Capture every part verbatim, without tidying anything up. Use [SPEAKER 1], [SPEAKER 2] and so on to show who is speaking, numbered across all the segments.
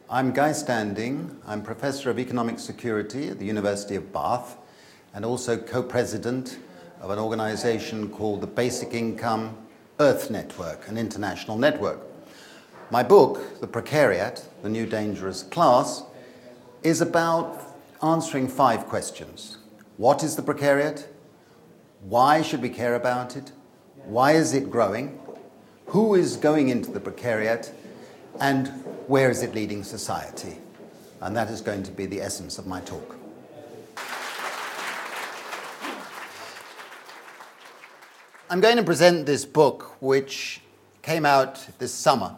[SPEAKER 1] I'm Guy Standing. I'm Professor of Economic Security at the University of Bath and also co-president of an organization called the Basic Income Earth Network, an international network. My book, The Precariat, The New Dangerous Class, is about answering five questions. What is the precariat? Why should we care about it? Why is it growing? Who is going into the precariat? And where is it leading society? And that is going to be the essence of my talk. I'm going to present this book, which came out this summer.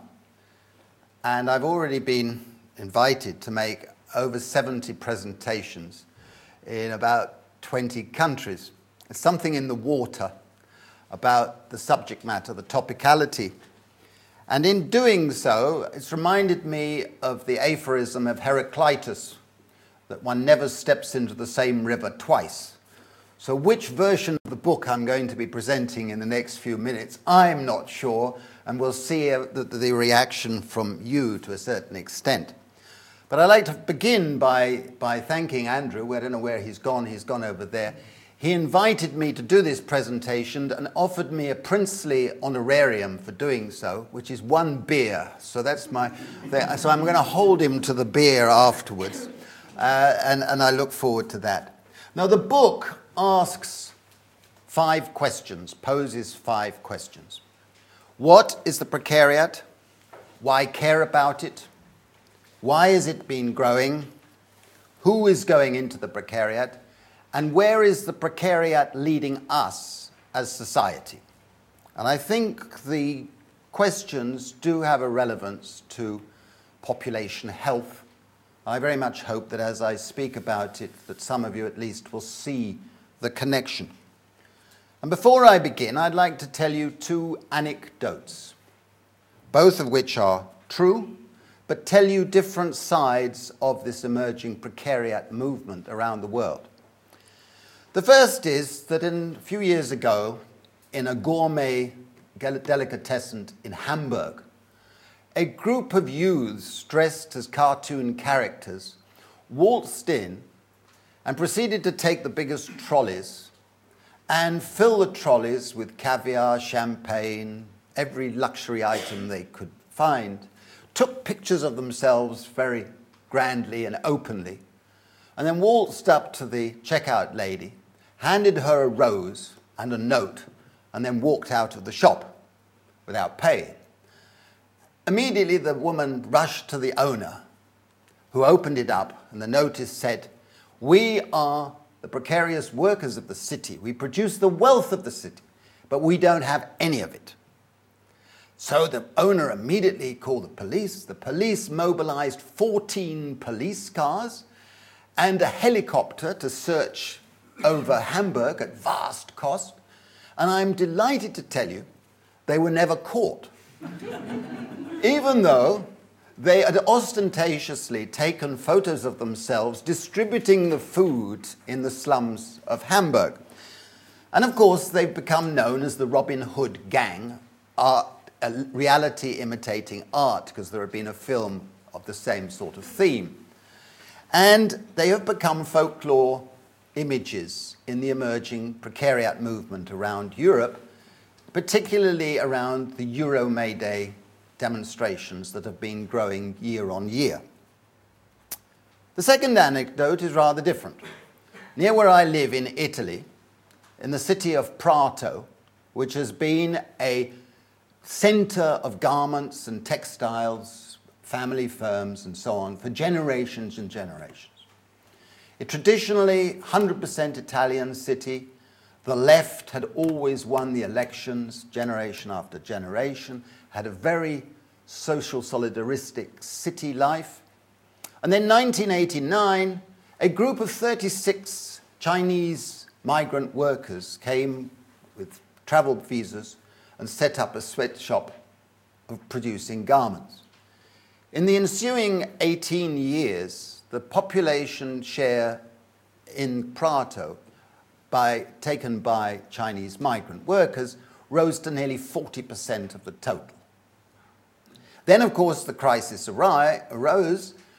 [SPEAKER 1] And I've already been invited to make over seventy presentations in about twenty countries. There's something in the water about the subject matter, the topicality. And in doing so, it's reminded me of the aphorism of Heraclitus, that one never steps into the same river twice. So which version of the book I'm going to be presenting in the next few minutes, I'm not sure, and we'll see the, the reaction from you to a certain extent. But I'd like to begin by, by thanking Andrew. I don't know where he's gone. He's gone over there. He invited me to do this presentation and offered me a princely honorarium for doing so, which is one beer. So that's my. So I'm going to hold him to the beer afterwards, uh, and and I look forward to that. Now the book asks five questions, poses five questions. What is the precariat? Why care about it? Why has it been growing? Who is going into the precariat? And where is the precariat leading us as society? And I think the questions do have a relevance to population health. I very much hope that as I speak about it, that some of you at least will see the connection. And before I begin, I'd like to tell you two anecdotes, both of which are true, but tell you different sides of this emerging precariat movement around the world. The first is that in, a few years ago, in a gourmet delicatessen in Hamburg, a group of youths dressed as cartoon characters waltzed in and proceeded to take the biggest trolleys and fill the trolleys with caviar, champagne, every luxury item they could find, took pictures of themselves very grandly and openly, and then waltzed up to the checkout lady, handed her a rose and a note, and then walked out of the shop without paying. Immediately, the woman rushed to the owner, who opened it up, and the notice said, "We are the precarious workers of the city. We produce the wealth of the city, but we don't have any of it." So the owner immediately called the police. The police mobilized fourteen police cars and a helicopter to search over Hamburg at vast cost, and I'm delighted to tell you they were never caught. Even though they had ostentatiously taken photos of themselves distributing the food in the slums of Hamburg. And of course, they've become known as the Robin Hood Gang, art, a reality imitating art, because there had been a film of the same sort of theme. And they have become folklore images in the emerging precariat movement around Europe, particularly around the Euro May Day demonstrations that have been growing year on year. The second anecdote is rather different. Near where I live in Italy, in the city of Prato, which has been a center of garments and textiles, family firms and so on for generations and generations. A traditionally one hundred percent Italian city, the left had always won the elections generation after generation, had a very social solidaristic city life. And then nineteen eighty-nine, a group of thirty-six Chinese migrant workers came with travel visas and set up a sweatshop of producing garments. In the ensuing eighteen years, the population share in Prato, by, taken by Chinese migrant workers, rose to nearly forty percent of the total. Then, of course, the crisis arose,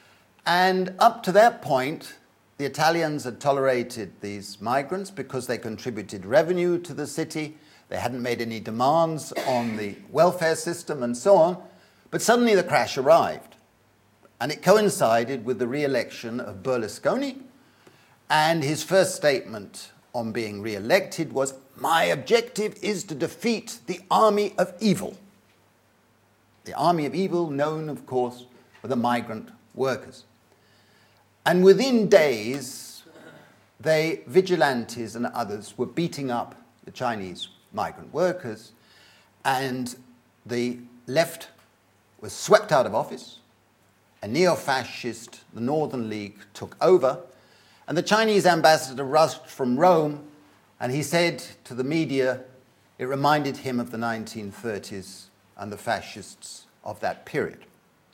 [SPEAKER 1] And up to that point, the Italians had tolerated these migrants because they contributed revenue to the city. They hadn't made any demands on the welfare system and so on. But suddenly the crash arrived. And it coincided with the re-election of Berlusconi. And his first statement on being re-elected was, "My objective is to defeat the army of evil." The army of evil, known, of course, for the migrant workers. And within days, they, vigilantes and others, were beating up the Chinese migrant workers, and the left was swept out of office. A neo-fascist, the Northern League, took over, and the Chinese ambassador rushed from Rome, and he said to the media it reminded him of the nineteen thirties and the fascists of that period.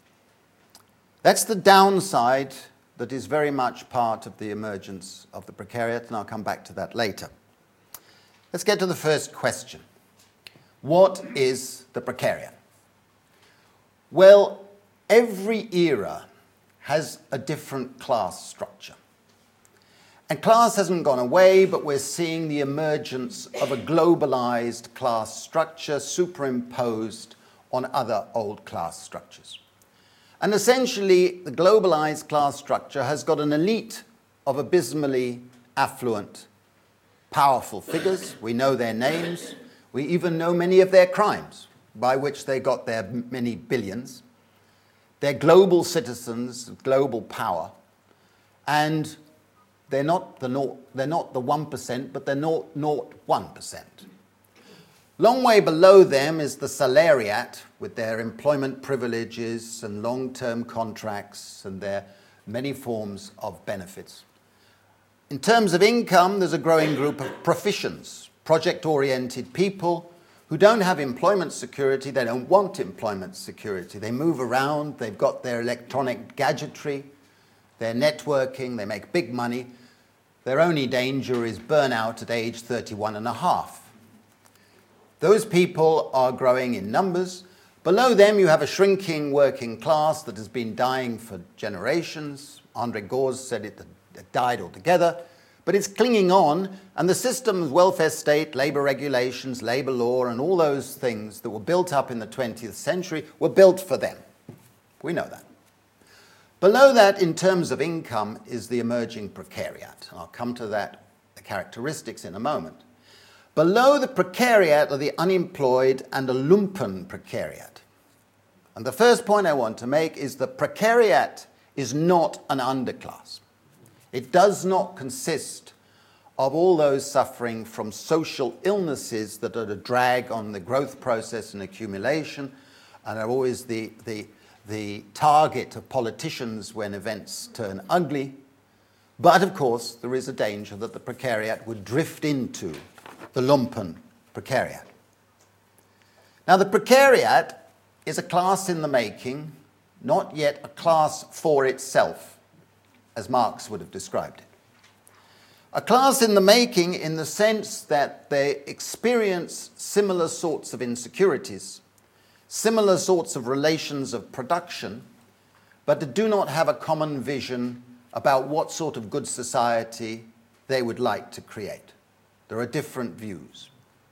[SPEAKER 1] That's the downside that is very much part of the emergence of the precariat, and I'll come back to that later. Let's get to the first question. What is the precariat? Well, every era has a different class structure. And class hasn't gone away, but we're seeing the emergence of a globalized class structure superimposed on other old class structures. And essentially, the globalized class structure has got an elite of abysmally affluent, powerful figures. We know their names. We even know many of their crimes, by which they got their many billions. They're global citizens, global power. And they're not the, naught, they're not the one percent, but they're zero point zero one percent. Long way below them is the salariat, with their employment privileges and long-term contracts and their many forms of benefits. In terms of income, there's a growing group of proficients, project-oriented people who don't have employment security. They don't want employment security. They move around, they've got their electronic gadgetry, they're networking, they make big money. Their only danger is burnout at age thirty-one and a half. Those people are growing in numbers. Below them, you have a shrinking working class that has been dying for generations. Andre Gause said it had died altogether, but it's clinging on, and the system's welfare state, labor regulations, labor law, and all those things that were built up in the twentieth century were built for them. We know that. Below that, in terms of income, is the emerging precariat. I'll come to that, the characteristics, in a moment. Below the precariat are the unemployed and a lumpen precariat. And the first point I want to make is that precariat is not an underclass. It does not consist of all those suffering from social illnesses that are a drag on the growth process and accumulation and are always the, the, the target of politicians when events turn ugly. But, of course, there is a danger that the precariat would drift into the lumpen precariat. Now, the precariat is a class in the making, not yet a class for itself, as Marx would have described it. A class in the making in the sense that they experience similar sorts of insecurities, similar sorts of relations of production, but they do not have a common vision about what sort of good society they would like to create. There are different views.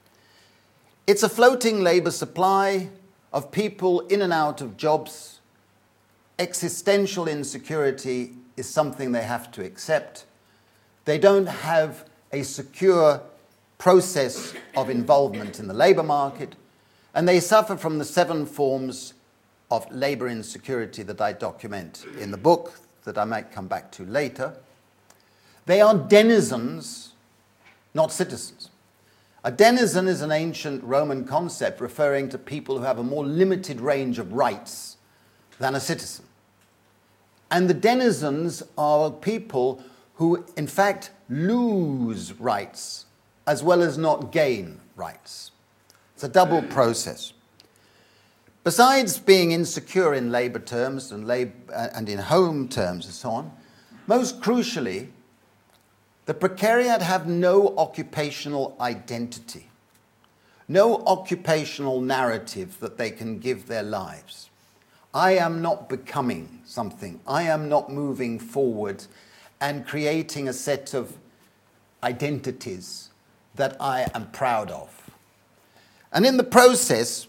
[SPEAKER 1] It's a floating labor supply of people in and out of jobs. Existential insecurity is something they have to accept. They don't have a secure process of involvement in the labor market, and they suffer from the seven forms of labor insecurity that I document in the book, that I might come back to later. They are denizens, not citizens. A denizen is an ancient Roman concept referring to people who have a more limited range of rights than a citizen. And the denizens are people who, in fact, lose rights as well as not gain rights. It's a double process. Besides being insecure in labour terms and, lab- and in home terms and so on, most crucially, the precariat have no occupational identity, no occupational narrative that they can give their lives. I am not becoming something. I am not moving forward and creating a set of identities that I am proud of. And in the process,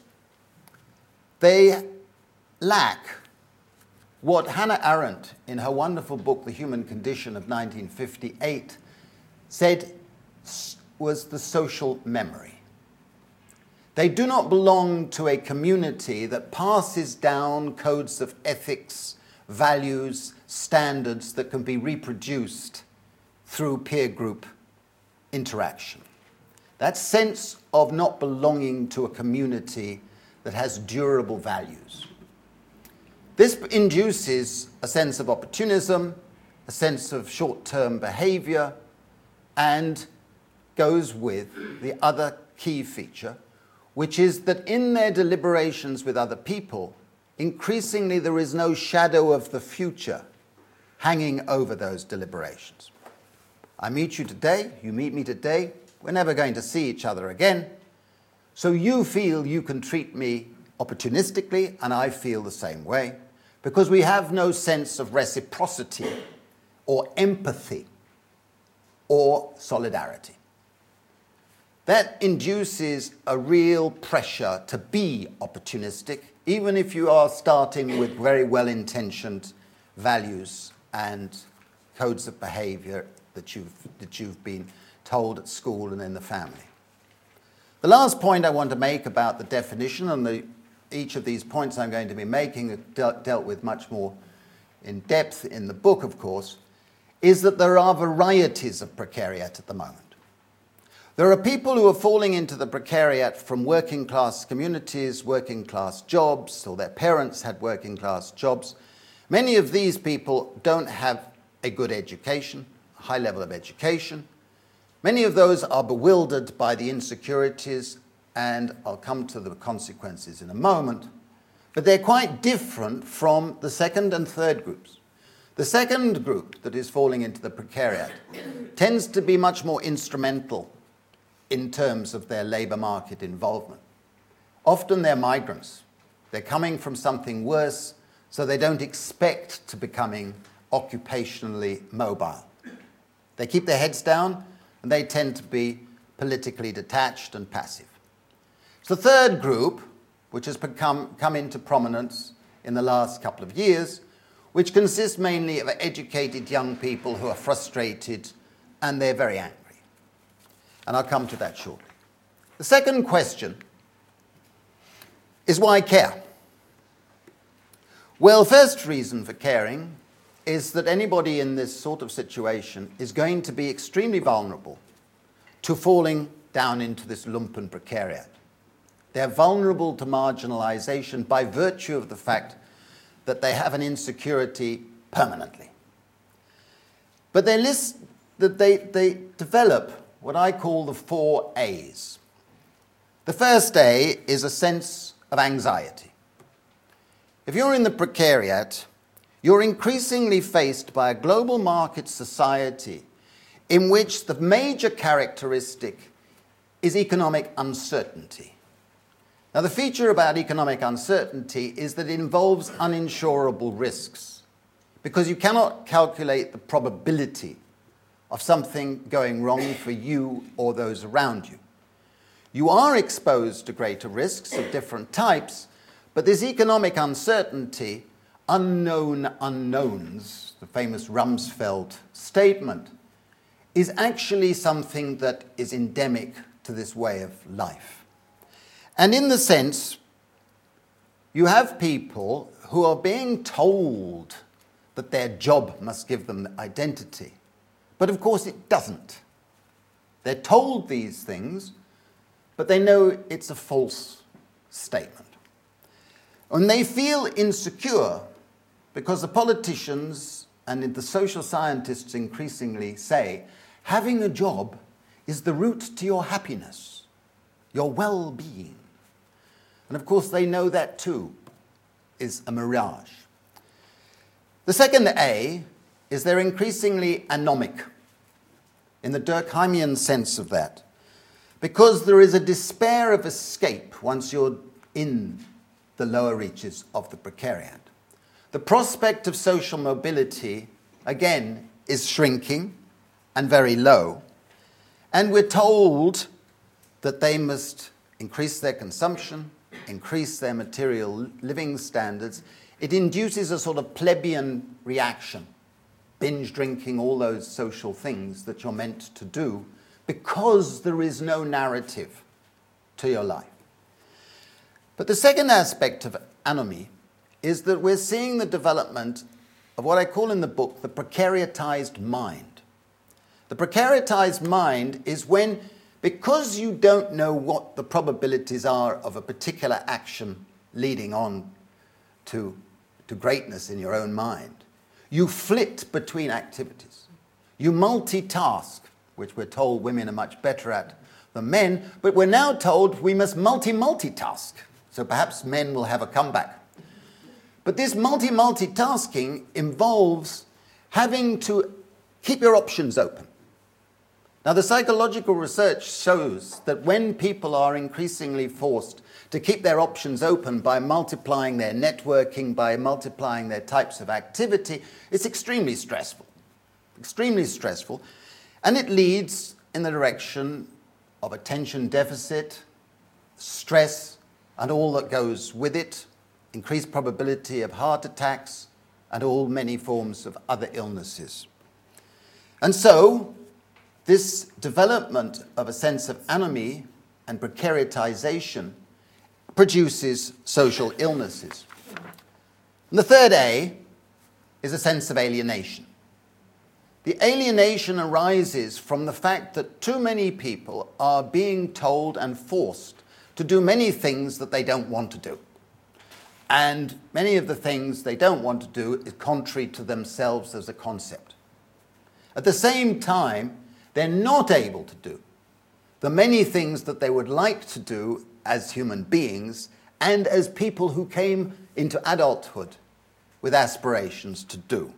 [SPEAKER 1] they lack what Hannah Arendt, in her wonderful book, The Human Condition of nineteen fifty-eight, said was the social memory. They do not belong to a community that passes down codes of ethics, values, standards that can be reproduced through peer group interaction. That sense of not belonging to a community that has durable values. This induces a sense of opportunism, a sense of short-term behavior, and goes with the other key feature, which is that in their deliberations with other people, increasingly there is no shadow of the future hanging over those deliberations. I meet you today, you meet me today, we're never going to see each other again, so you feel you can treat me opportunistically, and I feel the same way, because we have no sense of reciprocity or empathy or solidarity. That induces a real pressure to be opportunistic, even if you are starting with very well-intentioned values and codes of behavior that you've, that you've been told at school and in the family. The last point I want to make about the definition, and the, each of these points I'm going to be making are dealt, dealt with much more in depth in the book, of course, is that there are varieties of precariat at the moment. There are people who are falling into the precariat from working class communities, working class jobs, or their parents had working class jobs. Many of these people don't have a good education, a high level of education. Many of those are bewildered by the insecurities, and I'll come to the consequences in a moment. But they're quite different from the second and third groups. The second group that is falling into the precariat tends to be much more instrumental in terms of their labour market involvement. Often they're migrants. They're coming from something worse, so they don't expect to becoming occupationally mobile. They keep their heads down, and they tend to be politically detached and passive. The third group, which has become, come into prominence in the last couple of years, which consists mainly of educated young people who are frustrated and they're very angry. And I'll come to that shortly. The second question is why care? Well, first reason for caring is that anybody in this sort of situation is going to be extremely vulnerable to falling down into this lumpen precariat. They're vulnerable to marginalization by virtue of the fact that they have an insecurity permanently. But they list that they, they develop what I call the four A's. The first A is a sense of anxiety. If you're in the precariat, you're increasingly faced by a global market society in which the major characteristic is economic uncertainty. Now, the feature about economic uncertainty is that it involves uninsurable risks, because you cannot calculate the probability of something going wrong for you or those around you. You are exposed to greater risks of different types, but this economic uncertainty, unknown unknowns, the famous Rumsfeld statement, is actually something that is endemic to this way of life. And in the sense, you have people who are being told that their job must give them identity. But of course it doesn't. They're told these things, but they know it's a false statement. And they feel insecure because the politicians and the social scientists increasingly say, having a job is the route to your happiness, your well-being. And of course they know that too is a mirage. The second A is they're increasingly anomic, in the Durkheimian sense of that, because there is a despair of escape once you're in the lower reaches of the precariat. The prospect of social mobility, again, is shrinking and very low. And we're told that they must increase their consumption, increase their material living standards. It induces a sort of plebeian reaction, binge drinking, all those social things that you're meant to do, because there is no narrative to your life. But the second aspect of anomie is that we're seeing the development of what I call in the book the precariatized mind. The precariatized mind is when, because you don't know what the probabilities are of a particular action leading on to, to greatness in your own mind, you flit between activities. You multitask, which we're told women are much better at than men, but we're now told we must multi-multitask. So perhaps men will have a comeback. But this multi-multitasking involves having to keep your options open. Now, the psychological research shows that when people are increasingly forced to keep their options open by multiplying their networking, by multiplying their types of activity, it's extremely stressful. Extremely stressful. And it leads in the direction of attention deficit, stress, and all that goes with it, increased probability of heart attacks, and all many forms of other illnesses. And so, this development of a sense of anomie and precariatization produces social illnesses. And the third A is a sense of alienation. The alienation arises from the fact that too many people are being told and forced to do many things that they don't want to do. And many of the things they don't want to do is contrary to themselves as a concept. At the same time, they're not able to do the many things that they would like to do as human beings and as people who came into adulthood with aspirations to do.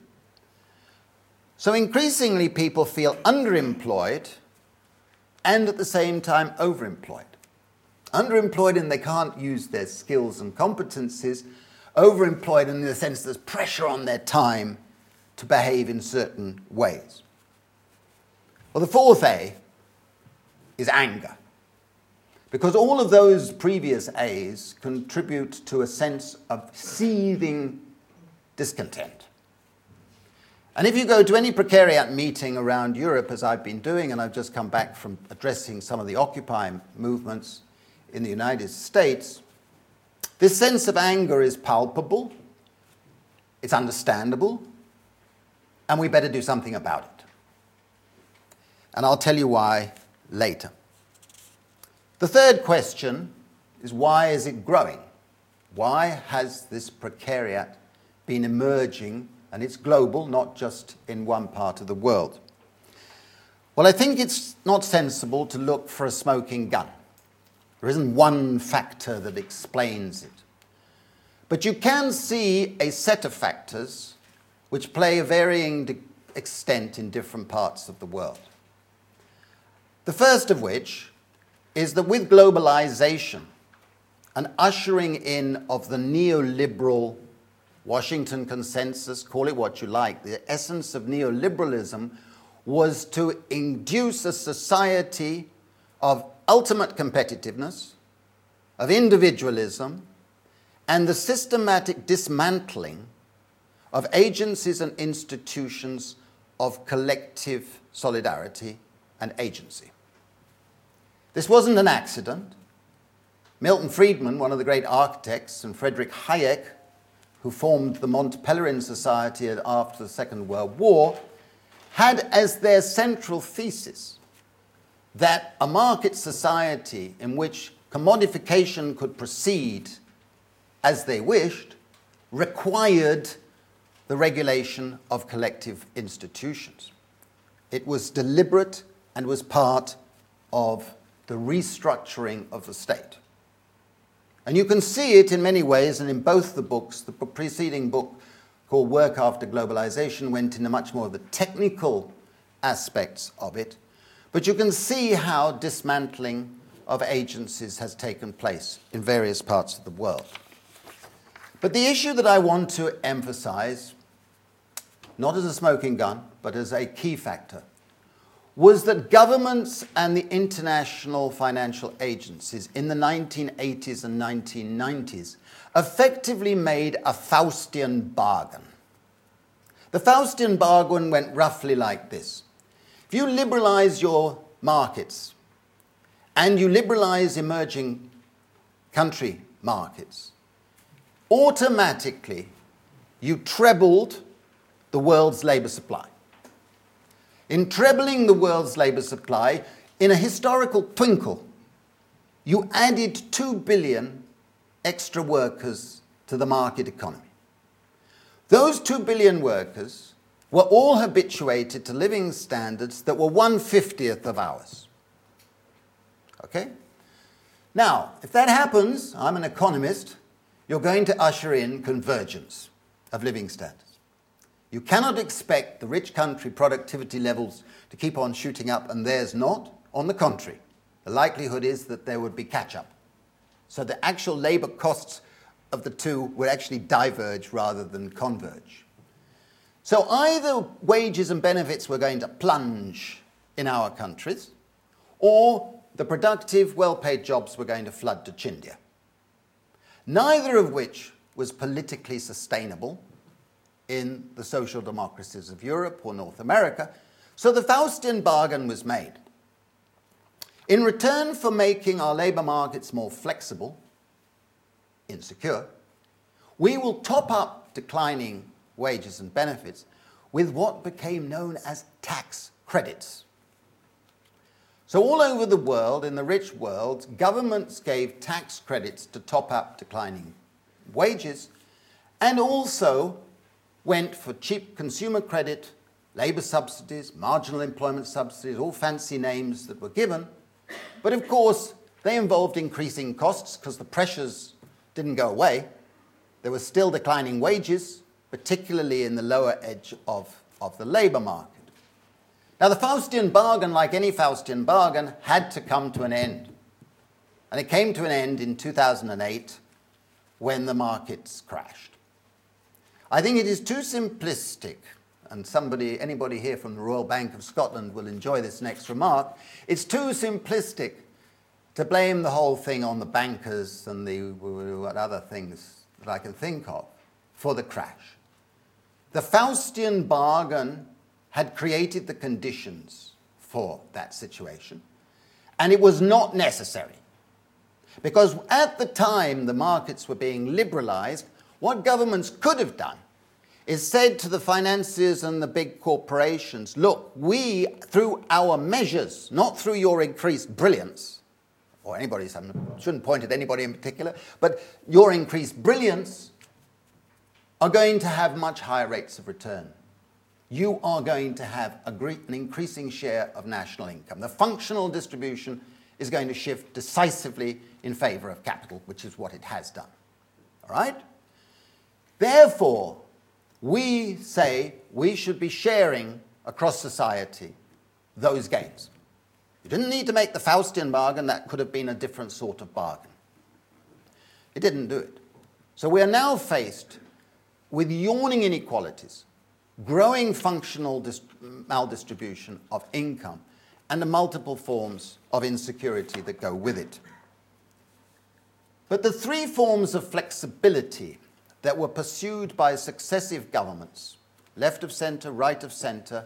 [SPEAKER 1] So increasingly people feel underemployed and at the same time overemployed. Underemployed in they can't use their skills and competencies, overemployed in the sense there's pressure on their time to behave in certain ways. Well, the fourth A is anger, because all of those previous A's contribute to a sense of seething discontent. And if you go to any precariat meeting around Europe, as I've been doing, and I've just come back from addressing some of the Occupy movements in the United States, this sense of anger is palpable, it's understandable, and we better do something about it. And I'll tell you why later. The third question is, why is it growing? Why has this precariat been emerging? And it's global, not just in one part of the world. Well, I think it's not sensible to look for a smoking gun. There isn't one factor that explains it. But you can see a set of factors which play a varying extent in different parts of the world. The first of which is that with globalization, an ushering in of the neoliberal Washington consensus, call it what you like, the essence of neoliberalism was to induce a society of ultimate competitiveness, of individualism, and the systematic dismantling of agencies and institutions of collective solidarity and agency. This wasn't an accident. Milton Friedman, one of the great architects, and Friedrich Hayek, who formed the Mont Pelerin Society after the Second World War, had as their central thesis that a market society in which commodification could proceed as they wished required the regulation of collective institutions. It was deliberate and was part of the restructuring of the state. And you can see it in many ways, and in both the books. The preceding book, called Work After Globalization, went into much more of the technical aspects of it. But you can see how dismantling of agencies has taken place in various parts of the world. But the issue that I want to emphasize, not as a smoking gun, but as a key factor, was that governments and the international financial agencies in the nineteen eighties and nineteen nineties effectively made a Faustian bargain. The Faustian bargain went roughly like this. If you liberalize your markets and you liberalize emerging country markets, automatically you trebled the world's labor supply. In trebling the world's labor supply, in a historical twinkle, you added two billion extra workers to the market economy. Those two billion workers were all habituated to living standards that were one fiftieth of ours. Okay? Now, if that happens, I'm an economist, you're going to usher in convergence of living standards. You cannot expect the rich country productivity levels to keep on shooting up and theirs not. On the contrary, the likelihood is that there would be catch-up. So the actual labour costs of the two would actually diverge rather than converge. So either wages and benefits were going to plunge in our countries, or the productive, well-paid jobs were going to flood to Chindia. Neither of which was politically sustainable in the social democracies of Europe or North America. So the Faustian bargain was made. In return for making our labour markets more flexible, insecure, we will top up declining wages and benefits with what became known as tax credits. So all over the world, in the rich world, governments gave tax credits to top up declining wages and also went for cheap consumer credit, labour subsidies, marginal employment subsidies, all fancy names that were given. But of course, they involved increasing costs because the pressures didn't go away. There were still declining wages, particularly in the lower edge of, of the labour market. Now, the Faustian bargain, like any Faustian bargain, had to come to an end. And it came to an end in two thousand eight when the markets crashed. I think it is too simplistic, and somebody, anybody here from the Royal Bank of Scotland will enjoy this next remark. It's too simplistic to blame the whole thing on the bankers and the what other things that I can think of for the crash. The Faustian bargain had created the conditions for that situation, and it was not necessary. Because at the time the markets were being liberalized, what governments could have done is said to the financiers and the big corporations, look, we, through our measures, not through your increased brilliance, or anybody's, I shouldn't point at anybody in particular, but your increased brilliance are going to have much higher rates of return. You are going to have a great, an increasing share of national income. The functional distribution is going to shift decisively in favour of capital, which is what it has done. All right? Therefore, we say we should be sharing across society those gains. You didn't need to make the Faustian bargain. That could have been a different sort of bargain. It didn't do it. So we are now faced with yawning inequalities, growing functional maldistribution of income, and the multiple forms of insecurity that go with it. But the three forms of flexibility that were pursued by successive governments, left of centre, right of centre,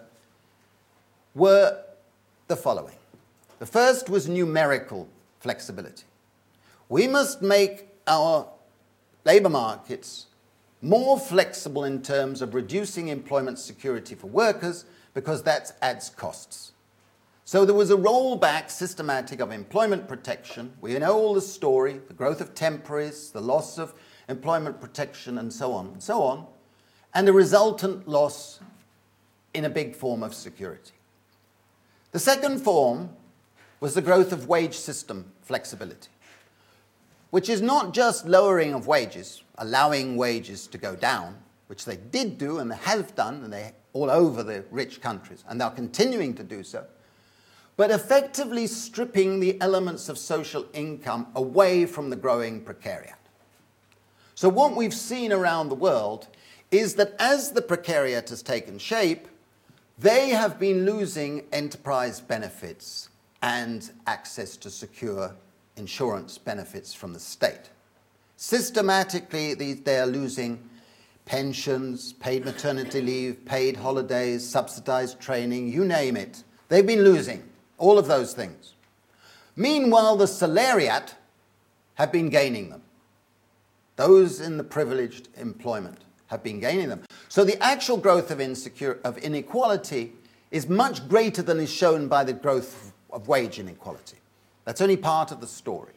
[SPEAKER 1] were the following. The first was numerical flexibility. We must make our labour markets more flexible in terms of reducing employment security for workers because that adds costs. So there was a rollback systematic of employment protection. We know all the story, the growth of temporaries, the loss of employment protection, and so on and so on, and the resultant loss in a big form of security. The second form was the growth of wage system flexibility, which is not just lowering of wages, allowing wages to go down, which they did do and they have done, and they all over the rich countries, and they're continuing to do so, but effectively stripping the elements of social income away from the growing precariat. So what we've seen around the world is that as the precariat has taken shape, they have been losing enterprise benefits and access to secure insurance benefits from the state. Systematically, they are losing pensions, paid maternity leave, paid holidays, subsidized training, you name it. They've been losing all of those things. Meanwhile, the salariat have been gaining them. Those in the privileged employment have been gaining them. So the actual growth of, insecure, of inequality is much greater than is shown by the growth of wage inequality. That's only part of the story.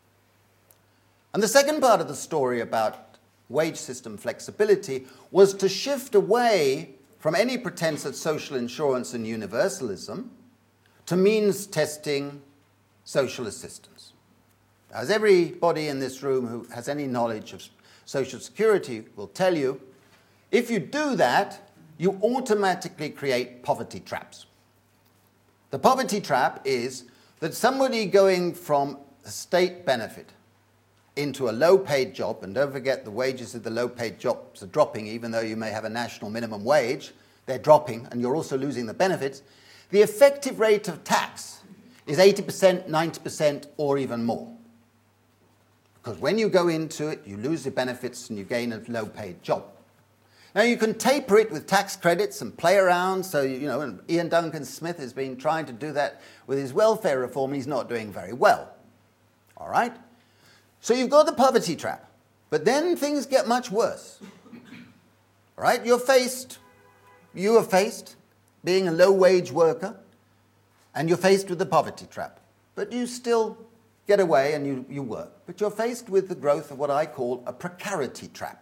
[SPEAKER 1] And the second part of the story about wage system flexibility was to shift away from any pretense at social insurance and universalism to means testing social assistance. As everybody in this room who has any knowledge of Social Security will tell you, if you do that, you automatically create poverty traps. The poverty trap is that somebody going from a state benefit into a low-paid job, and don't forget the wages of the low-paid jobs are dropping, even though you may have a national minimum wage, they're dropping, and you're also losing the benefits. The effective rate of tax is eighty percent, ninety percent, or even more. Because when you go into it, you lose the benefits and you gain a low-paid job. Now, you can taper it with tax credits and play around. So, you know, and Ian Duncan Smith has been trying to do that with his welfare reform. He's not doing very well. All right? So you've got the poverty trap. But then things get much worse. All right? You're faced, you are faced being a low-wage worker, and you're faced with the poverty trap. But you still get away and you, you work. But you're faced with the growth of what I call a precarity trap.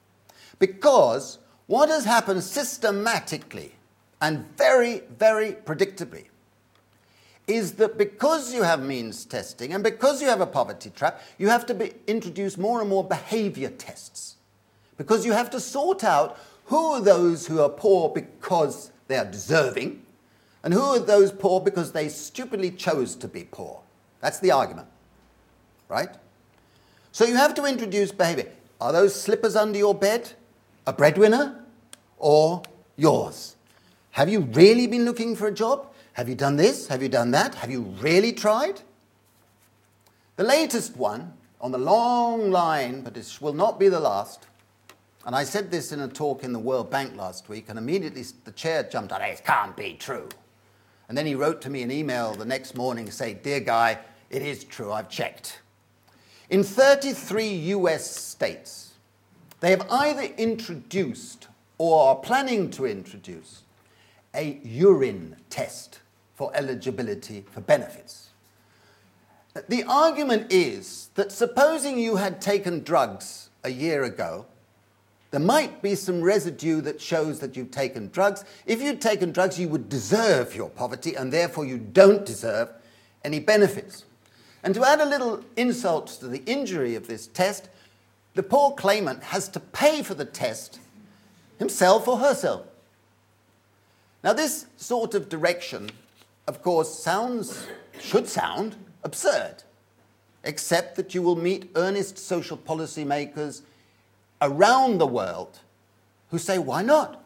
[SPEAKER 1] Because what has happened systematically and very, very predictably is that because you have means testing and because you have a poverty trap, you have to be, introduce more and more behavior tests. Because you have to sort out who are those who are poor because they are deserving and who are those poor because they stupidly chose to be poor. That's the argument, right? So you have to introduce behavior. Are those slippers under your bed a breadwinner or yours? Have you really been looking for a job? Have you done this? Have you done that? Have you really tried? The latest one on the long line, but it will not be the last, and I said this in a talk in the World Bank last week, and immediately the chair jumped out, it can't be true. And then he wrote to me an email the next morning saying, dear Guy, it is true, I've checked. In thirty-three U S states, they have either introduced or are planning to introduce a urine test for eligibility for benefits. The argument is that supposing you had taken drugs a year ago, there might be some residue that shows that you've taken drugs. If you'd taken drugs, you would deserve your poverty, and therefore you don't deserve any benefits. And to add a little insult to the injury of this test, the poor claimant has to pay for the test himself or herself. Now, this sort of direction, of course, sounds, should sound absurd, except that you will meet earnest social policy makers around the world who say, why not?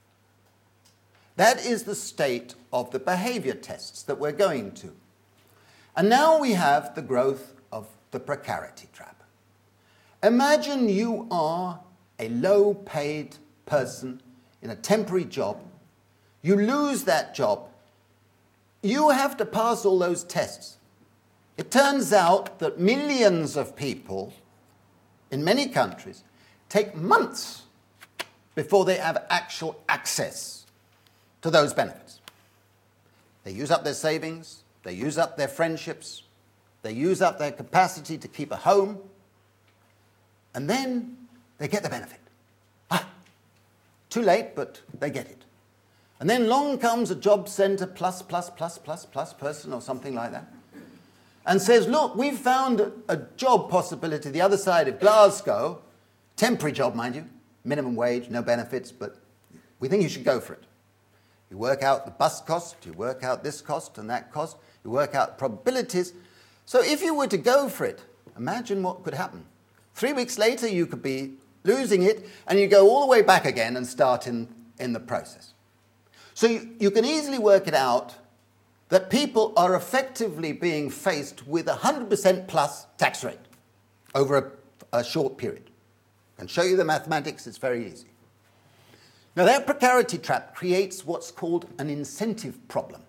[SPEAKER 1] That is the state of the behavior tests that we're going to. And now we have the growth of the precarity trap. Imagine you are a low-paid person in a temporary job. You lose that job. You have to pass all those tests. It turns out that millions of people in many countries take months before they have actual access to those benefits. They use up their savings, they use up their friendships, they use up their capacity to keep a home, and then they get the benefit. Ah, too late, but they get it. And then along comes a job centre plus, plus, plus, plus, plus person or something like that, and says, look, we've found a, a job possibility the other side of Glasgow, temporary job, mind you, minimum wage, no benefits, but we think you should go for it. You work out the bus cost, you work out this cost and that cost, you work out probabilities. So if you were to go for it, imagine what could happen. Three weeks later, you could be losing it, and you go all the way back again and start in, in the process. So you, you can easily work it out that people are effectively being faced with a one hundred percent plus tax rate over a, a short period. I can show you the mathematics, it's very easy. Now, that precarity trap creates what's called an incentive problem.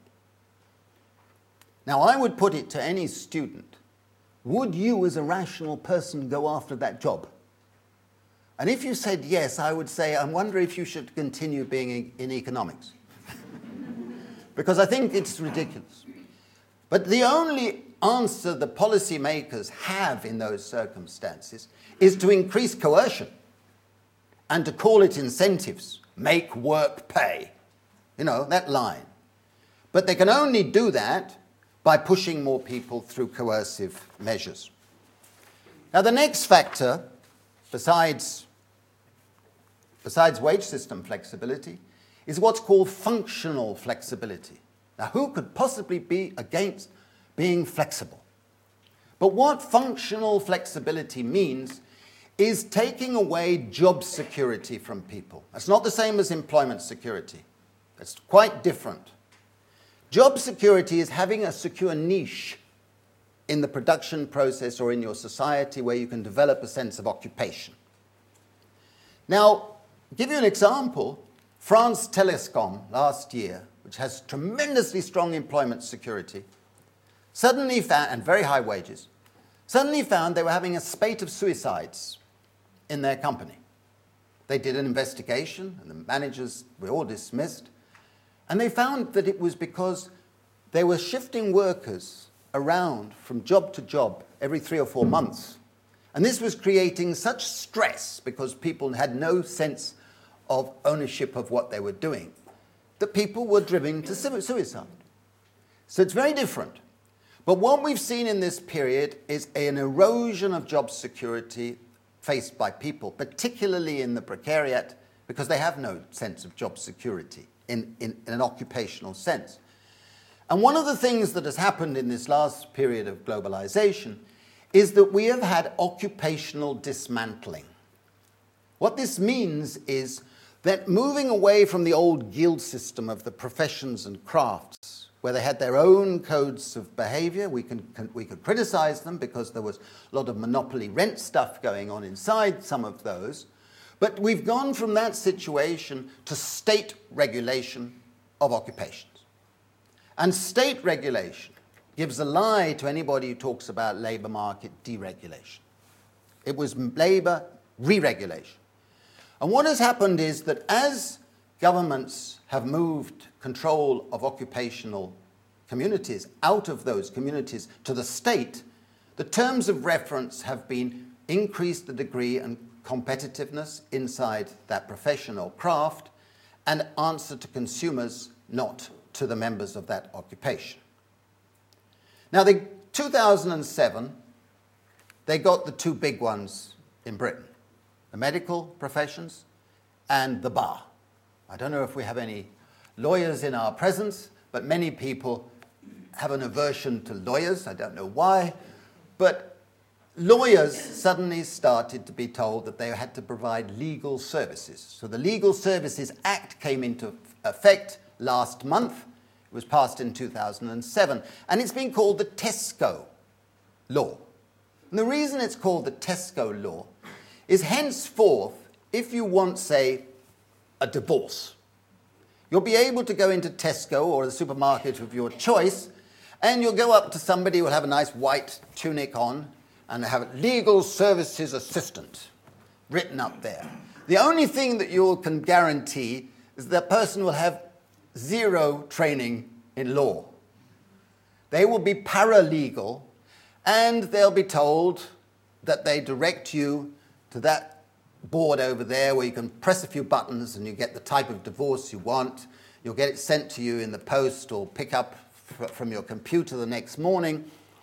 [SPEAKER 1] Now, I would put it to any student, would you as a rational person go after that job? And if you said yes, I would say, I wonder if you should continue being in economics. Because I think it's ridiculous. But the only answer the policymakers have in those circumstances is to increase coercion and to call it incentives. Make work pay. You know, that line. But they can only do that by pushing more people through coercive measures. Now, the next factor, besides, besides wage system flexibility, is what's called functional flexibility. Now, who could possibly be against being flexible? But what functional flexibility means is taking away job security from people. That's not the same as employment security. It's quite different. Job security is having a secure niche in the production process or in your society where you can develop a sense of occupation. Now, to give you an example, France Télécom last year, which has tremendously strong employment security, suddenly found, and very high wages, suddenly found they were having a spate of suicides in their company. They did an investigation, and the managers were all dismissed, and they found that it was because they were shifting workers around from job to job every three or four months. And this was creating such stress because people had no sense of ownership of what they were doing, that people were driven to suicide. So it's very different. But what we've seen in this period is an erosion of job security faced by people, particularly in the precariat, because they have no sense of job security in, in, in an occupational sense. And one of the things that has happened in this last period of globalization is that we have had occupational dismantling. What this means is that moving away from the old guild system of the professions and crafts, where they had their own codes of behavior, we, can, can, we could criticize them because there was a lot of monopoly rent stuff going on inside some of those, but we've gone from that situation to state regulation of occupations. And state regulation gives a lie to anybody who talks about labour market deregulation. It was labour re-regulation. And what has happened is that as governments have moved control of occupational communities out of those communities to the state, the terms of reference have been increased the degree and competitiveness inside that profession or craft and answer to consumers, not to the members of that occupation. Now, in two thousand seven, they got the two big ones in Britain, the medical professions and the bar. I don't know if we have any lawyers in our presence, but many people have an aversion to lawyers. I don't know why, but lawyers suddenly started to be told that they had to provide legal services. So the Legal Services Act came into effect last month. It was passed in two thousand seven, and it's been called the Tesco Law. And the reason it's called the Tesco Law is henceforth, if you want, say, a divorce, you'll be able to go into Tesco or the supermarket of your choice, and you'll go up to somebody who will have a nice white tunic on and have legal services assistant written up there. The only thing that you can guarantee is that person will have zero training in law. They will be paralegal, and they'll be told that they direct you to that board over there where you can press a few buttons and you get the type of divorce you want. You'll get it sent to you in the post or pick up f- from your computer the next morning,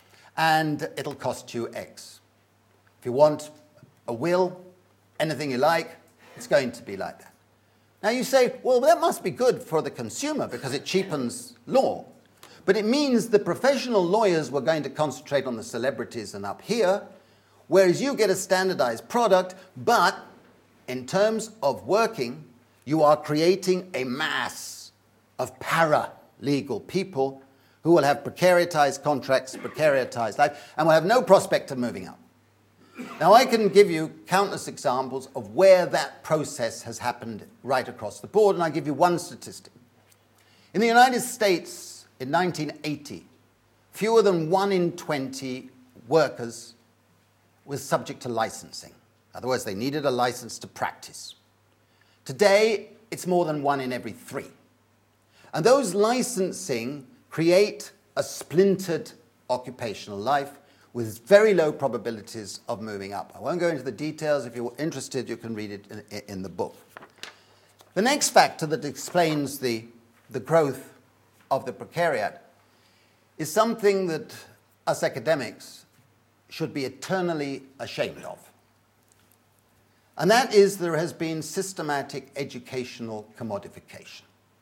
[SPEAKER 1] and it'll cost you X. If you want a will, anything you like, it's going to be like that. Now you say, well, that must be good for the consumer because it cheapens law. But it means the professional lawyers were going to concentrate on the celebrities and up here, whereas you get a standardized product, but in terms of working, you are creating a mass of para-legal people who will have precaritized contracts, precaritized life, and will have no prospect of moving up. Now, I can give you countless examples of where that process has happened right across the board, and I'll give you one statistic. In the United States, in nineteen eighty, fewer than one in twenty workers was subject to licensing. In other words, they needed a license to practice. Today, it's more than one in every three. And those licensing create a splintered occupational life with very low probabilities of moving up. I won't go into the details. If you're interested, you can read it in, in the book. The next factor that explains the, the growth of the precariat is something that us academics should be eternally ashamed of. And that is there has been systematic educational commodification.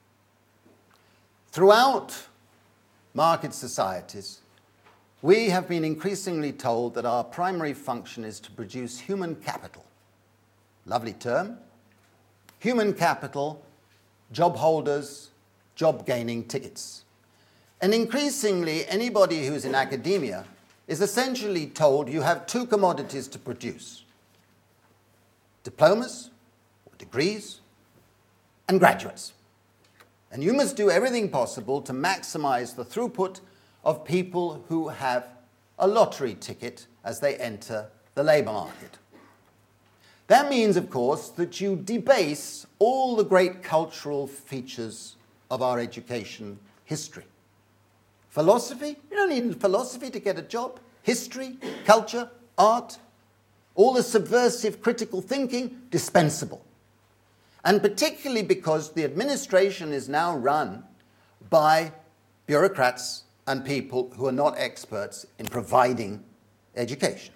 [SPEAKER 1] Throughout market societies, we have been increasingly told that our primary function is to produce human capital. Lovely term. Human capital, job holders, job-gaining tickets. And increasingly, anybody who's in academia is essentially told you have two commodities to produce: diplomas, or degrees, and graduates. And you must do everything possible to maximize the throughput of people who have a lottery ticket as they enter the labor market. That means, of course, that you debase all the great cultural features of our education history. Philosophy? You don't need philosophy to get a job. History, culture, art, all the subversive critical thinking, dispensable. And particularly because the administration is now run by bureaucrats and people who are not experts in providing education.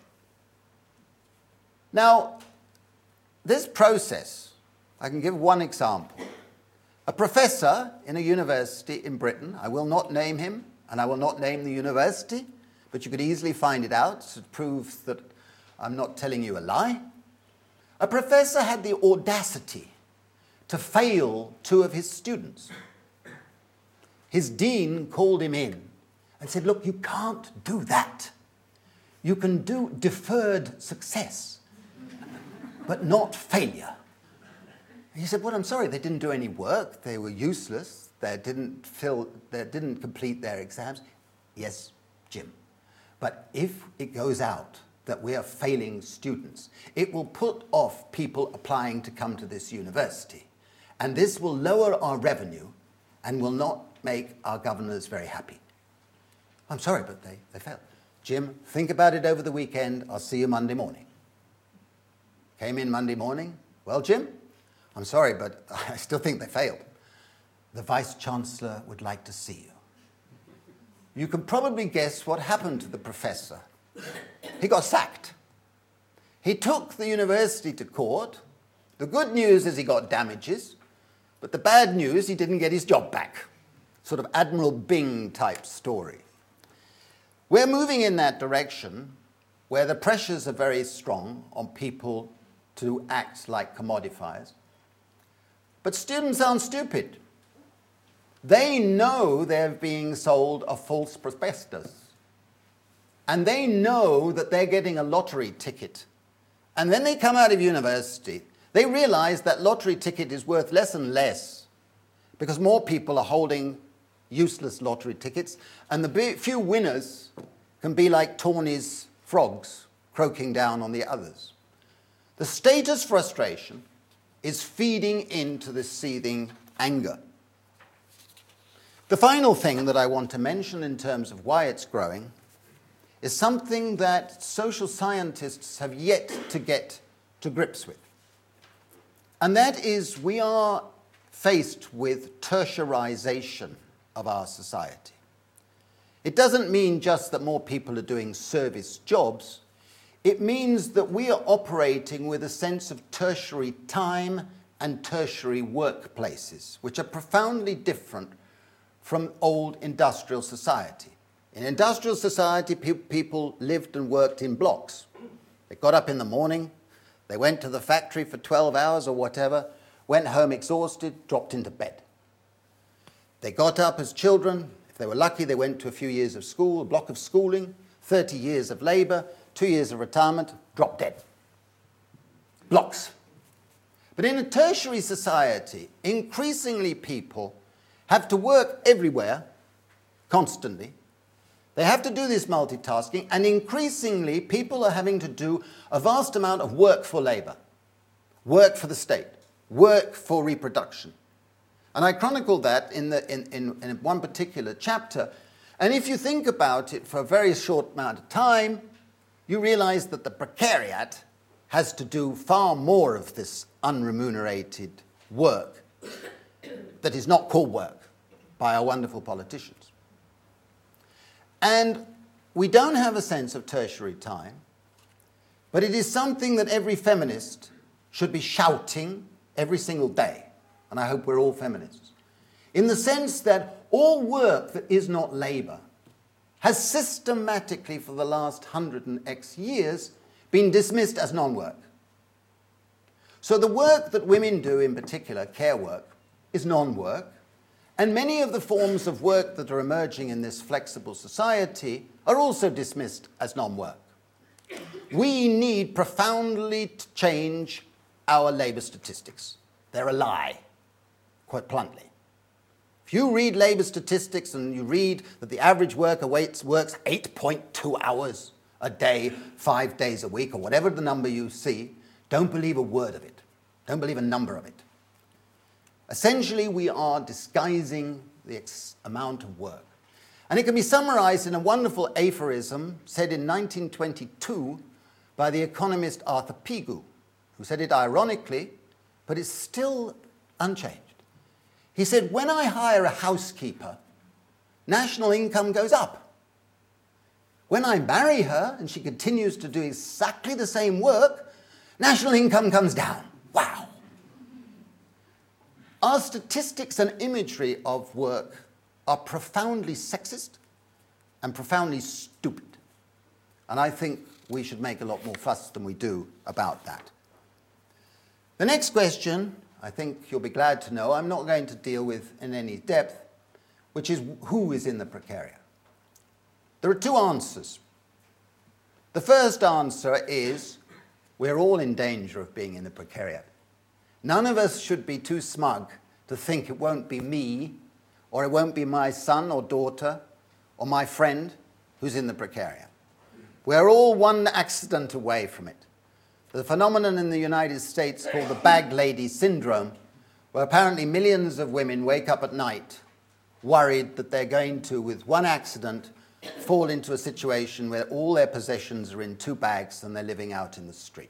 [SPEAKER 1] Now, this process, I can give one example. A professor in a university in Britain, I will not name him, and I will not name the university, but you could easily find it out to prove that I'm not telling you a lie. A professor had the audacity to fail two of his students. His dean called him in and said, look, you can't do that. You can do deferred success, but not failure. And he said, well, I'm sorry, they didn't do any work. They were useless. They didn't fill, they didn't complete their exams. Yes, Jim. But if it goes out that we are failing students, it will put off people applying to come to this university. And this will lower our revenue and will not make our governors very happy. I'm sorry, but they, they failed. Jim, think about it over the weekend. I'll see you Monday morning. Came in Monday morning. Well, Jim, I'm sorry, but I still think they failed. The Vice-Chancellor would like to see you. You can probably guess what happened to the professor. He got sacked. He took the university to court. The good news is he got damages, but the bad news, he didn't get his job back. Sort of Admiral Byng type story. We're moving in that direction where the pressures are very strong on people to act like commodifiers. But students aren't stupid. They know they're being sold a false prospectus. And they know that they're getting a lottery ticket. And then they come out of university. They realize that lottery ticket is worth less and less because more people are holding useless lottery tickets, and the few winners can be like Tawny's frogs croaking down on the others. The status frustration is feeding into this seething anger. The final thing that I want to mention in terms of why it's growing is something that social scientists have yet to get to grips with. And that is we are faced with tertiarization of our society. It doesn't mean just that more people are doing service jobs. It means that we are operating with a sense of tertiary time and tertiary workplaces, which are profoundly different from old industrial society. In industrial society, pe- people lived and worked in blocks. They got up in the morning, they went to the factory for twelve hours or whatever, went home exhausted, dropped into bed. They got up as children. If they were lucky, they went to a few years of school, a block of schooling, thirty years of labour, two years of retirement, dropped dead. Blocks. But in a tertiary society, increasingly people have to work everywhere, constantly. They have to do this multitasking, and increasingly people are having to do a vast amount of work for labour, work for the state, work for reproduction. And I chronicle that in, the, in, in, in one particular chapter. And if you think about it for a very short amount of time, you realize that the precariat has to do far more of this unremunerated work that is not called work by our wonderful politicians. And we don't have a sense of tertiary time, but it is something that every feminist should be shouting every single day. And I hope we're all feminists. In the sense that all work that is not labour has systematically for the last hundred and X years been dismissed as non-work. So the work that women do, in particular, care work, is non-work. And many of the forms of work that are emerging in this flexible society are also dismissed as non-work. We need profoundly to change our labour statistics. They're a lie, quite bluntly. If you read labour statistics and you read that the average worker waits, works eight point two hours a day, five days a week, or whatever the number you see, don't believe a word of it. Don't believe a number of it. Essentially, we are disguising the ex- amount of work. And it can be summarized in a wonderful aphorism said in nineteen twenty-two by the economist Arthur Pigou, who said it ironically, but it's still unchanged. He said, when I hire a housekeeper, national income goes up. When I marry her and she continues to do exactly the same work, national income comes down. Wow. Our statistics and imagery of work are profoundly sexist and profoundly stupid. And I think we should make a lot more fuss than we do about that. The next question, I think you'll be glad to know, I'm not going to deal with in any depth, which is who is in the precariat. There are two answers. The first answer is we're all in danger of being in the precariat. None of us should be too smug to think it won't be me, or it won't be my son or daughter, or my friend who's in the precariat. We're all one accident away from it. The phenomenon in the United States called the bag lady syndrome, where apparently millions of women wake up at night worried that they're going to, with one accident, fall into a situation where all their possessions are in two bags and they're living out in the street.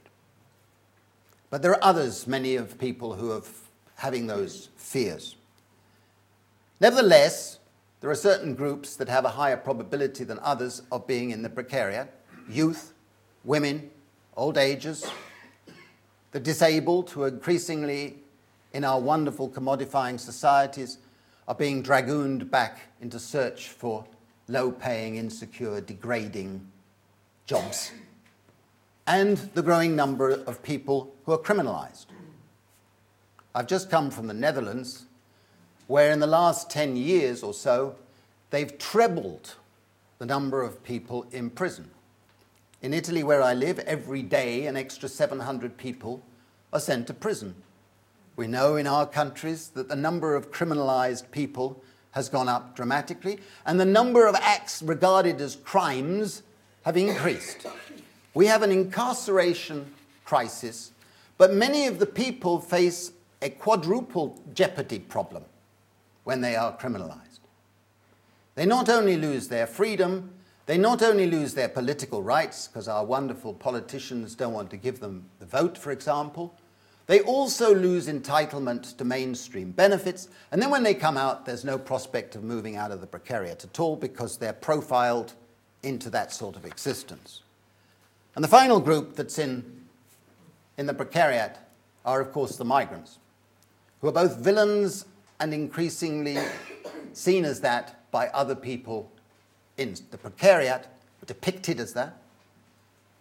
[SPEAKER 1] But there are others, many of people who are having those fears. Nevertheless, there are certain groups that have a higher probability than others of being in the precariat: youth, women, old ages, the disabled, who are increasingly in our wonderful commodifying societies are being dragooned back into search for low-paying, insecure, degrading jobs, and the growing number of people who are criminalized. I've just come from the Netherlands, where in the last ten years or so, they've trebled the number of people in prison. In Italy, where I live, every day an extra seven hundred people are sent to prison. We know in our countries that the number of criminalized people has gone up dramatically, and the number of acts regarded as crimes have increased. We have an incarceration crisis, but many of the people face a quadruple jeopardy problem when they are criminalized. They not only lose their freedom, they not only lose their political rights, because our wonderful politicians don't want to give them the vote, for example. They also lose entitlement to mainstream benefits, and then when they come out, there's no prospect of moving out of the precariat at all because they're profiled into that sort of existence. And the final group that's in, in the precariat are, of course, the migrants, who are both villains and increasingly seen as that by other people in the precariat, depicted as that.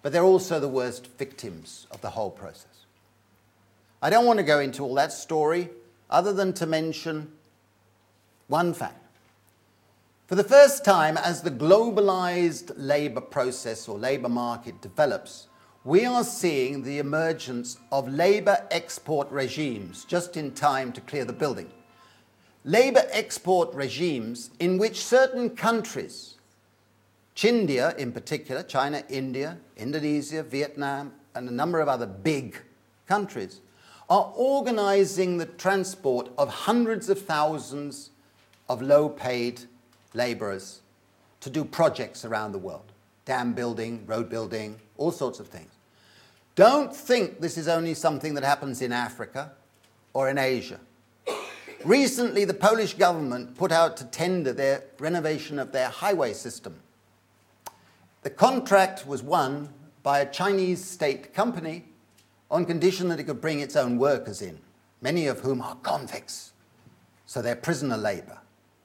[SPEAKER 1] but they're also the worst victims of the whole process. I don't want to go into all that story other than to mention one fact. For the first time, as the globalized labor process or labor market develops, we are seeing the emergence of labor export regimes just in time to clear the building. Labor export regimes in which certain countries, India in particular, China, India, Indonesia, Vietnam, and a number of other big countries, are organizing the transport of hundreds of thousands of low-paid laborers to do projects around the world. Dam building, road building, all sorts of things. Don't think this is only something that happens in Africa or in Asia. Recently, the Polish government put out to tender their renovation of their highway system. The contract was won by a Chinese state company on condition that it could bring its own workers in, many of whom are convicts, so they're prisoner labor.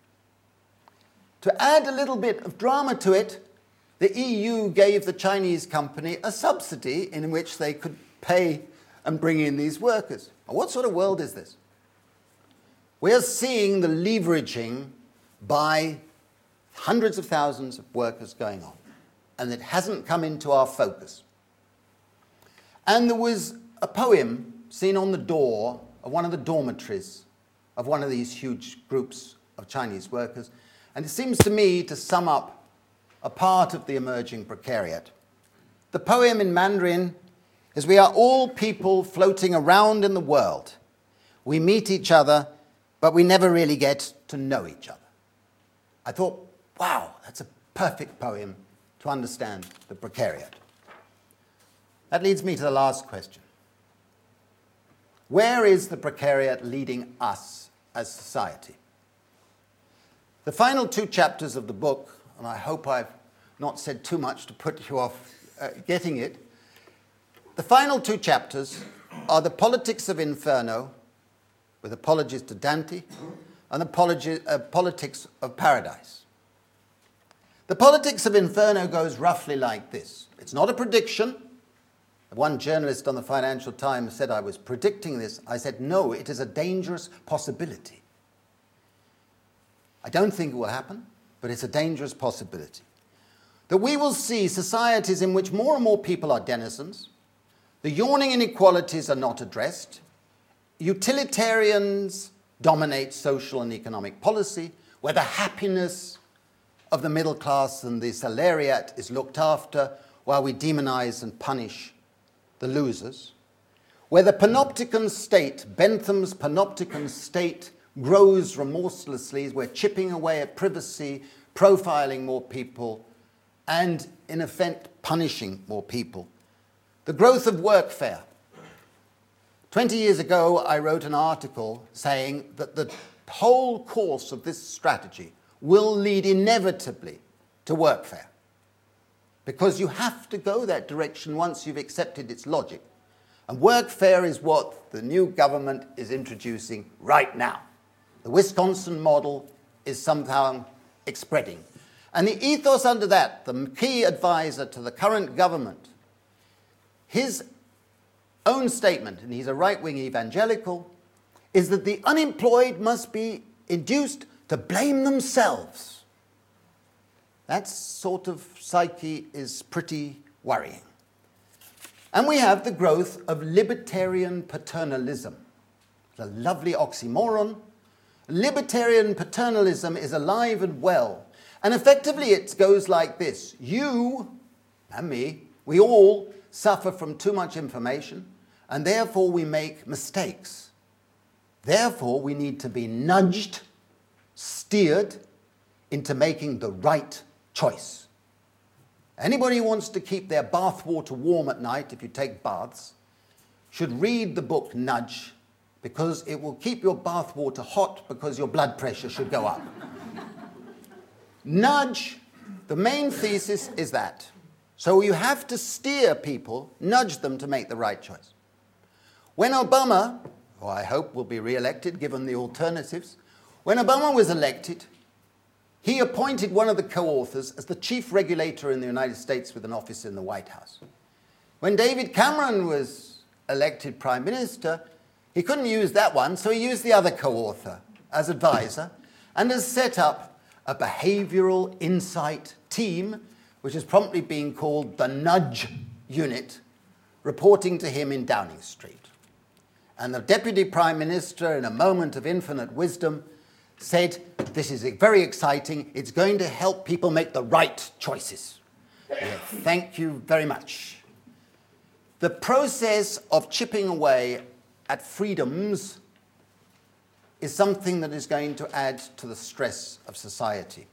[SPEAKER 1] To add a little bit of drama to it, the E U gave the Chinese company a subsidy in which they could pay and bring in these workers. What sort of world is this? We are seeing the leveraging by hundreds of thousands of workers going on, and it hasn't come into our focus. And there was a poem seen on the door of one of the dormitories of one of these huge groups of Chinese workers, and it seems to me to sum up a part of the emerging precariat. The poem in Mandarin is, "We are all people floating around in the world. We meet each other, but we never really get to know each other." I thought, wow, that's a perfect poem to understand the precariat. That leads me to the last question. Where is the precariat leading us as society? The final two chapters of the book, and I hope I've not said too much to put you off uh, getting it, the final two chapters are the politics of Inferno, with apologies to Dante, and the apology, uh, politics of paradise. The politics of Inferno goes roughly like this. It's not a prediction. One journalist on the Financial Times said I was predicting this. I said, no, it is a dangerous possibility. I don't think it will happen, but it's a dangerous possibility. That we will see societies in which more and more people are denizens, the yawning inequalities are not addressed, utilitarians dominate social and economic policy, where the happiness of the middle class and the salariat is looked after, while we demonize and punish the losers, where the panopticon state, Bentham's panopticon state, grows remorselessly. We're chipping away at privacy, profiling more people, and in effect punishing more people. The growth of workfare. Twenty years ago, I wrote an article saying that the whole course of this strategy will lead inevitably to workfare, because you have to go that direction once you've accepted its logic. And workfare is what the new government is introducing right now. The Wisconsin model is somehow spreading. And the ethos under that, the key advisor to the current government, his own statement, and he's a right-wing evangelical, is that the unemployed must be induced to blame themselves. That sort of psyche is pretty worrying. And we have the growth of libertarian paternalism. It's a lovely oxymoron. Libertarian paternalism is alive and well. And effectively it goes like this. You and me, we all suffer from too much information, and therefore we make mistakes. Therefore we need to be nudged, steered into making the right choice. Anybody who wants to keep their bath water warm at night, if you take baths, should read the book Nudge, because it will keep your bath water hot, because your blood pressure should go up. Nudge, the main thesis is that. So you have to steer people, nudge them to make the right choice. When Obama, who I hope will be re-elected given the alternatives, when Obama was elected, he appointed one of the co-authors as the chief regulator in the United States with an office in the White House. When David Cameron was elected Prime Minister, he couldn't use that one, so he used the other co-author as advisor and has set up a behavioural insight team, which has promptly been called the Nudge Unit, reporting to him in Downing Street. And the Deputy Prime Minister, in a moment of infinite wisdom, said, this is very exciting, it's going to help people make the right choices. Well, thank you very much. The process of chipping away at freedoms is something that is going to add to the stress of society.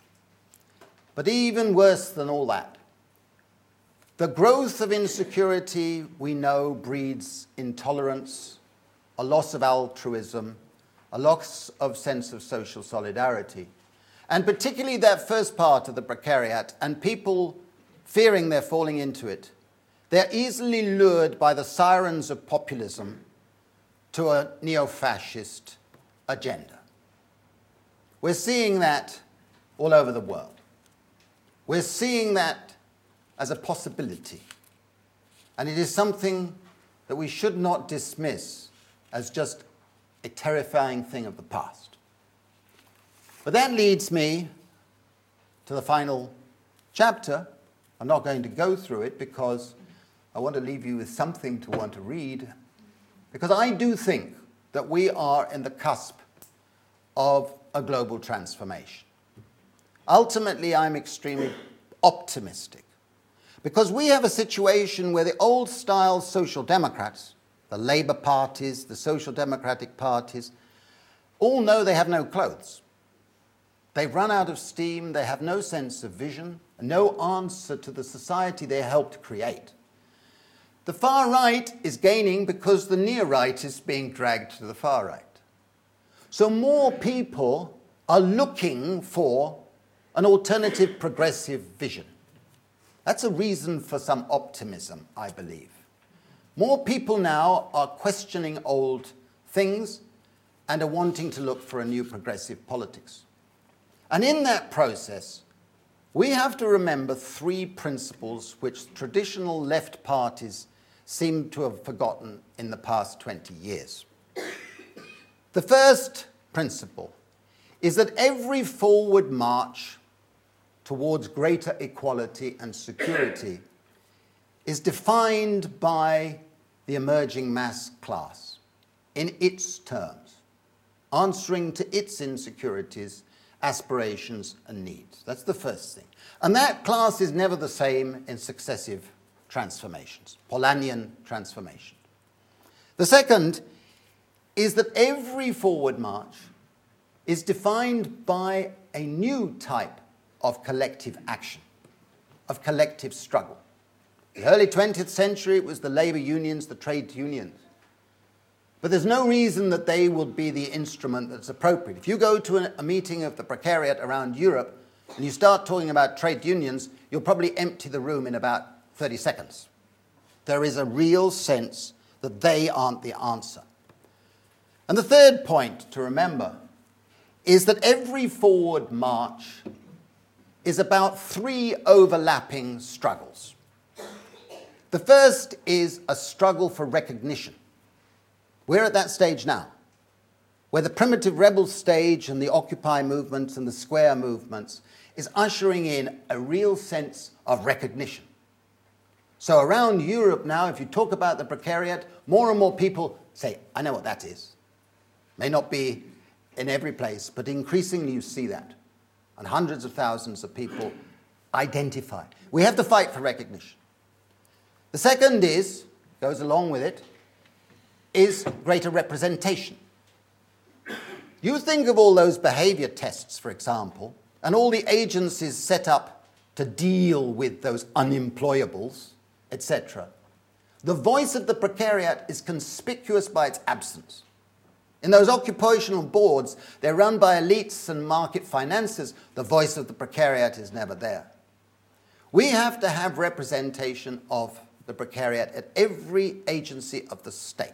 [SPEAKER 1] But even worse than all that, the growth of insecurity, we know, breeds intolerance, a loss of altruism, a loss of sense of social solidarity. And particularly that first part of the precariat, and people fearing they're falling into it, they're easily lured by the sirens of populism to a neo-fascist agenda. We're seeing that all over the world. We're seeing that as a possibility. And it is something that we should not dismiss as just a terrifying thing of the past. But that leads me to the final chapter. I'm not going to go through it because I want to leave you with something to want to read, because I do think that we are in the cusp of a global transformation. Ultimately, I'm extremely optimistic, because we have a situation where the old-style social democrats, the Labour parties, the social democratic parties, all know they have no clothes. They've run out of steam, they have no sense of vision, no answer to the society they helped create. The far right is gaining because the near right is being dragged to the far right. So more people are looking for an alternative progressive vision. That's a reason for some optimism, I believe. More people now are questioning old things and are wanting to look for a new progressive politics. And in that process, we have to remember three principles which traditional left parties seem to have forgotten in the past twenty years. The first principle is that every forward march towards greater equality and security is defined by the emerging mass class in its terms, answering to its insecurities, aspirations, and needs. That's the first thing. And that class is never the same in successive transformations, Polanyian transformation. The second is that every forward march is defined by a new type of collective action, of collective struggle. In the early twentieth century, it was the labour unions, the trade unions. But there's no reason that they would be the instrument that's appropriate. If you go to a meeting of the precariat around Europe and you start talking about trade unions, you'll probably empty the room in about thirty seconds. There is a real sense that they aren't the answer. And the third point to remember is that every forward march is about three overlapping struggles. The first is a struggle for recognition. We're at that stage now, where the primitive rebel stage and the Occupy movements and the Square movements is ushering in a real sense of recognition. So around Europe now, if you talk about the precariat, more and more people say, I know what that is. May not be in every place, but increasingly you see that. And hundreds of thousands of people identify. We have to fight for recognition. The second is, goes along with it, is greater representation. You think of all those behavior tests, for example, and all the agencies set up to deal with those unemployables, et cetera. The voice of the precariat is conspicuous by its absence. In those occupational boards, they're run by elites and market financiers. The voice of the precariat is never there. We have to have representation of the precariat at every agency of the state.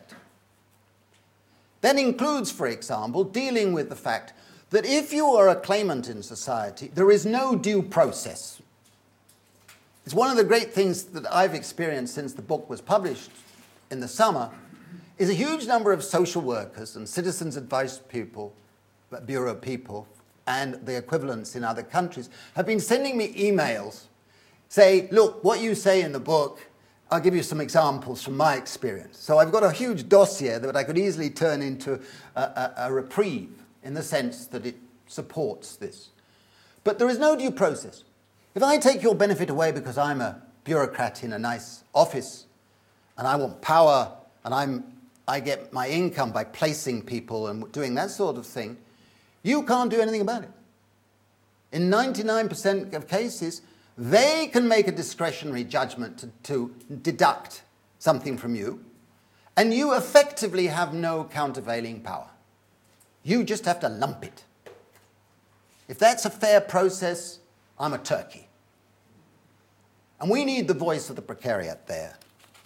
[SPEAKER 1] That includes, for example, dealing with the fact that if you are a claimant in society, there is no due process. It's one of the great things that I've experienced since the book was published in the summer, is a huge number of social workers and citizens advice people, bureau people, and the equivalents in other countries have been sending me emails say, look, what you say in the book, I'll give you some examples from my experience. So I've got a huge dossier that I could easily turn into a, a, a reprieve in the sense that it supports this. But there is no due process. If I take your benefit away because I'm a bureaucrat in a nice office and I want power and I'm, I get my income by placing people and doing that sort of thing, you can't do anything about it. In ninety-nine percent of cases, they can make a discretionary judgment to, to deduct something from you, and you effectively have no countervailing power. You just have to lump it. If that's a fair process, I'm a turkey. And we need the voice of the precariat there.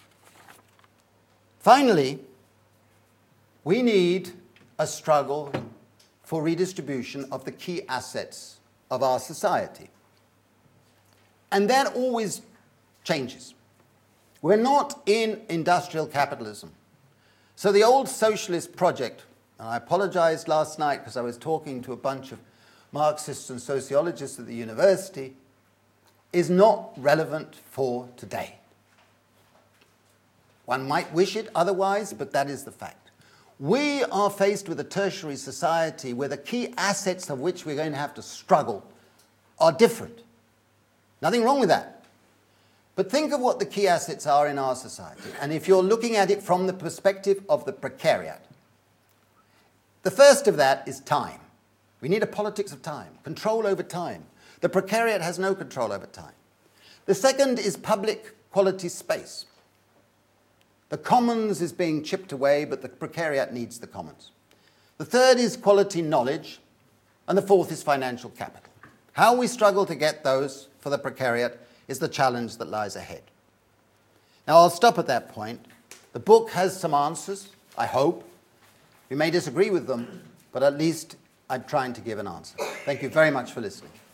[SPEAKER 1] Finally, we need a struggle for redistribution of the key assets of our society. And that always changes. We're not in industrial capitalism. So the old socialist project, and I apologized last night because I was talking to a bunch of Marxists and sociologists at the university, is not relevant for today. One might wish it otherwise, but that is the fact. We are faced with a tertiary society where the key assets of which we're going to have to struggle are different. Nothing wrong with that. But think of what the key assets are in our society. And if you're looking at it from the perspective of the precariat, the first of that is time. We need a politics of time, control over time. The precariat has no control over time. The second is public quality space. The commons is being chipped away, but the precariat needs the commons. The third is quality knowledge, and the fourth is financial capital. How we struggle to get those for the precariat is the challenge that lies ahead. Now, I'll stop at that point. The book has some answers, I hope. We may disagree with them, but at least I'm trying to give an answer. Thank you very much for listening.